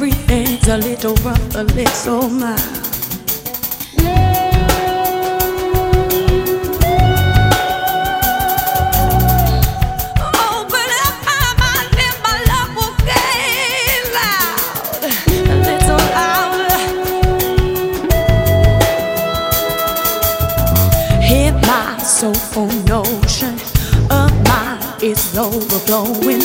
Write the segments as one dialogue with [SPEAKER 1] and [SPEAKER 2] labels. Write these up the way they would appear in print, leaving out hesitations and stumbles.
[SPEAKER 1] sweet things, a little rough, a little mild. Open up my mind and my love will get loud, a little louder. Hit my soulful notion of mine, it's overflowing.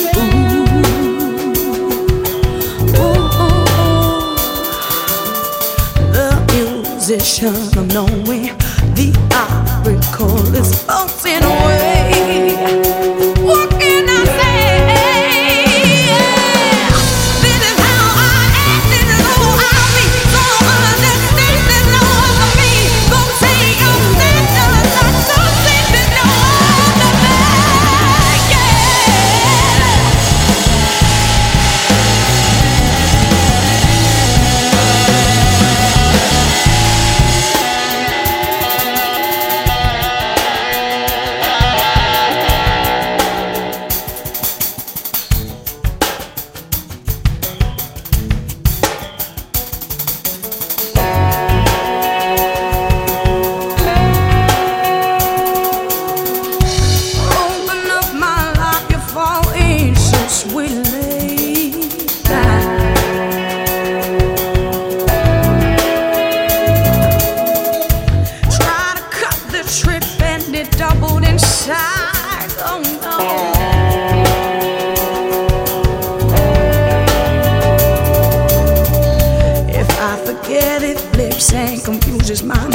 [SPEAKER 1] Position of knowing the oracle is floating away. What can I say? This is how I act, this is who I be. So understand there's no other me. Go take a stand, not so sick, there's no other man. Yeah. Doubled inside, oh no. If I forget it, flips and confuses my